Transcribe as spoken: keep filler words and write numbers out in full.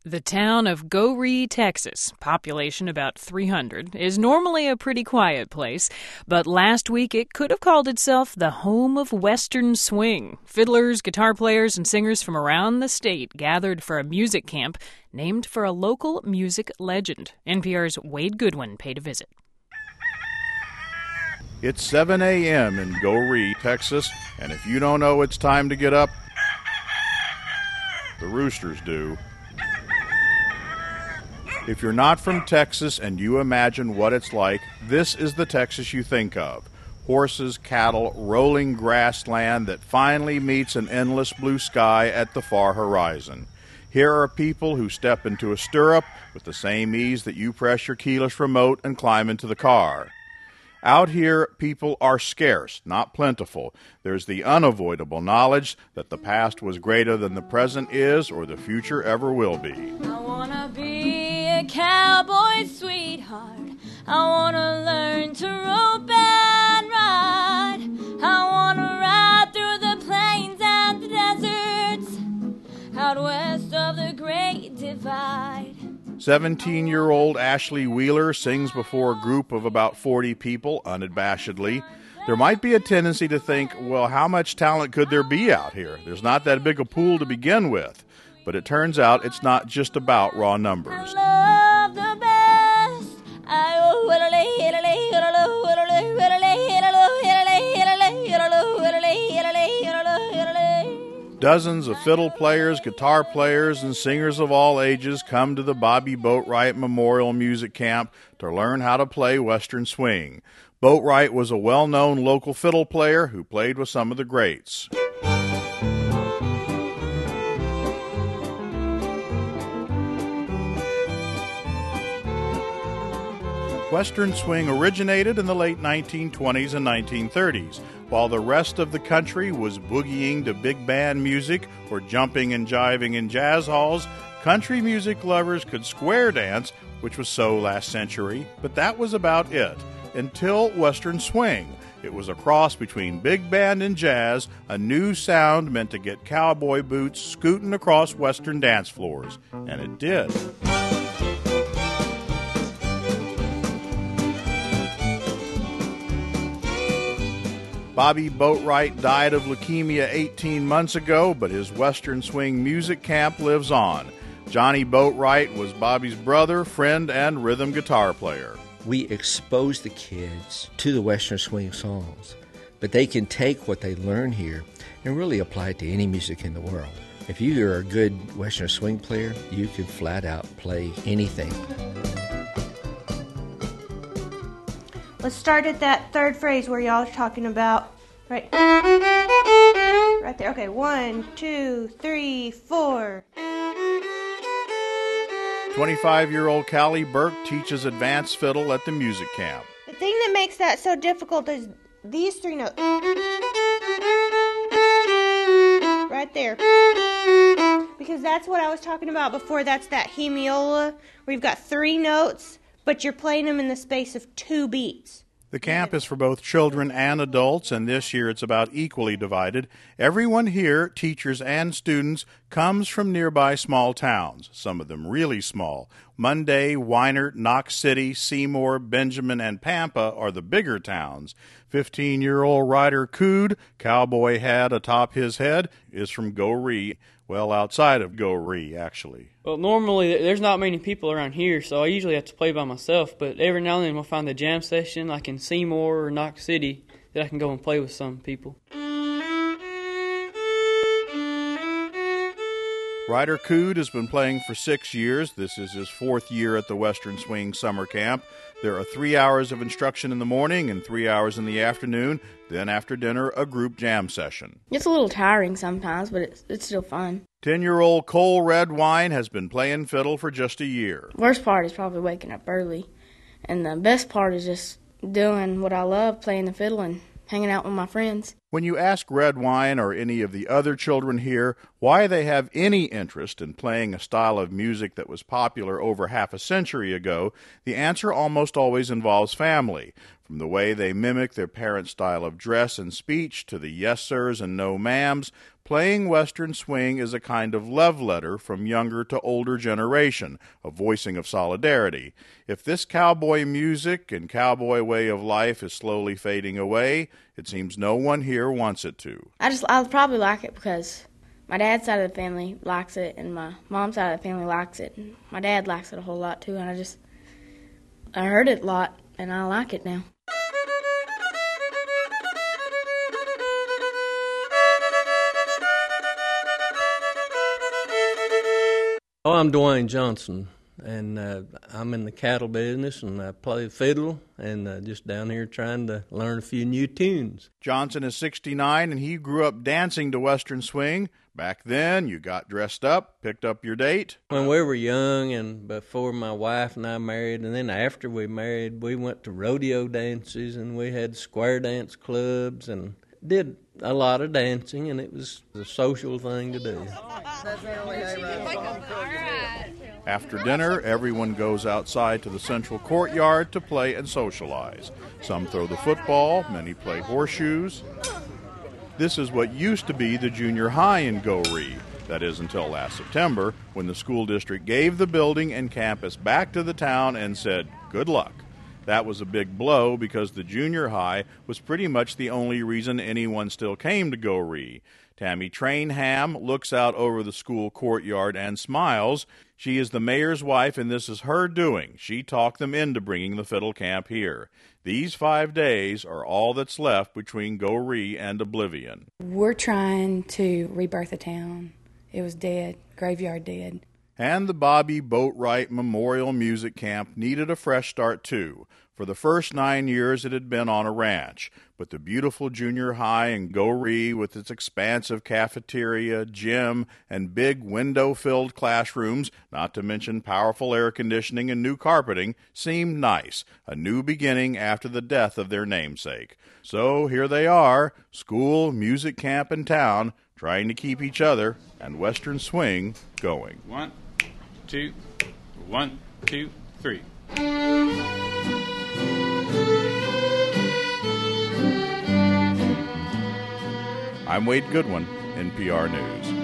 The town of Goree, Texas, population about three hundred, is normally a pretty quiet place, but last week it could have called itself the home of Western swing. Fiddlers, guitar players, and singers from around the state gathered for a music camp named for a local music legend. N P R's Wade Goodwin paid a visit. It's seven a.m. in Goree, Texas, and if you don't know it's time to get up, the roosters do. If you're not from Texas and you imagine what it's like, this is the Texas you think of. Horses, cattle, rolling grassland that finally meets an endless blue sky at the far horizon. Here are people who step into a stirrup with the same ease that you press your keyless remote and climb into the car. Out here, people are scarce, not plentiful. There's the unavoidable knowledge that the past was greater than the present is or the future ever will be. I wanna be a cowboy sweetheart. I wanna learn to rope and ride. I wanna ride through the plains and the deserts out west of the Great Divide. seventeen-year-old Ashley Wheeler sings before a group of about forty people unabashedly. There might be a tendency to think, well, how much talent could there be out here? There's not that big a pool to begin with. But it turns out it's not just about raw numbers. I love the best. I oh, whittly, whittly, whittly, whittly, whittly, whittly. Dozens of fiddle players, guitar players, and singers of all ages come to the Bobby Boatwright Memorial Music Camp to learn how to play Western swing. Boatwright was a well-known local fiddle player who played with some of the greats. Western swing originated in the late nineteen twenties and nineteen thirties. While the rest of the country was boogieing to big band music or jumping and jiving in jazz halls, country music lovers could square dance, which was so last century, but that was about it, until Western swing. It was a cross between big band and jazz, a new sound meant to get cowboy boots scooting across Western dance floors, and it did. Bobby Boatwright died of leukemia eighteen months ago, but his Western swing music camp lives on. Johnny Boatwright was Bobby's brother, friend, and rhythm guitar player. We expose the kids to the Western swing songs, but they can take what they learn here and really apply it to any music in the world. If you are a good Western swing player, you can flat out play anything. Let's start at that third phrase where y'all are talking about, right, right there. Okay, one, two, three, four. twenty-five-year-old Callie Burke teaches advanced fiddle at the music camp. The thing that makes that so difficult is these three notes. Right there. Because that's what I was talking about before. That's that hemiola, where you've got three notes, but you're playing them in the space of two beats. The camp is for both children and adults, and this year it's about equally divided. Everyone here, teachers and students, comes from nearby small towns, some of them really small. Monday, Weinert, Knox City, Seymour, Benjamin, and Pampa are the bigger towns. fifteen-year-old Ryder Cood, cowboy hat atop his head, is from Goree. Well, outside of Goree, actually. Well, normally there's not many people around here, so I usually have to play by myself, but every now and then we'll find a jam session like in Seymour or Knox City that I can go and play with some people. Ryder Cood has been playing for six years. This is his fourth year at the Western Swing Summer Camp. There are three hours of instruction in the morning and three hours in the afternoon. Then after dinner, a group jam session. It's a little tiring sometimes, but it's it's still fun. Ten-year-old Cole Redwine has been playing fiddle for just a year. Worst part is probably waking up early, and the best part is just doing what I love, playing the fiddle and hanging out with my friends. When you ask Redwine or any of the other children here why they have any interest in playing a style of music that was popular over half a century ago, the answer almost always involves family. From the way they mimic their parents' style of dress and speech to the yes sirs and no ma'ams, Playing Western swing is a kind of love letter from younger to older generation, a voicing of solidarity. If this cowboy music and cowboy way of life is slowly fading away, it seems no one here wants it to. I just, I probably like it because my dad's side of the family likes it, and my mom's side of the family likes it, and my dad likes it a whole lot too, and I just, I heard it a lot, and I like it now. Oh, I'm Dwayne Johnson, and uh, I'm in the cattle business, and I play fiddle, and uh, just down here trying to learn a few new tunes. Johnson is sixty-nine, and he grew up dancing to Western swing. Back then, you got dressed up, picked up your date. When we were young, and before my wife and I married, and then after we married, we went to rodeo dances, and we had square dance clubs, and did a lot of dancing, and it was a social thing to do. After dinner, everyone goes outside to the central courtyard to play and socialize. Some throw the football, many play horseshoes. This is what used to be the junior high in Goree. That is until last September, when the school district gave the building and campus back to the town and said, good luck. That was a big blow because the junior high was pretty much the only reason anyone still came to Goree. Tammy Trainham looks out over the school courtyard and smiles. She is the mayor's wife, and this is her doing. She talked them into bringing the fiddle camp here. These five days are all that's left between Goree and oblivion. We're trying to rebirth a town. It was dead, graveyard dead. And the Bobby Boatwright Memorial Music Camp needed a fresh start, too. For the first nine years, it had been on a ranch. But the beautiful junior high in Goree, with its expansive cafeteria, gym, and big window-filled classrooms, not to mention powerful air conditioning and new carpeting, seemed nice, a new beginning after the death of their namesake. So here they are, school, music camp, and town, trying to keep each other and Western swing going. One, two, one, two, three. I'm Wade Goodwin, N P R News.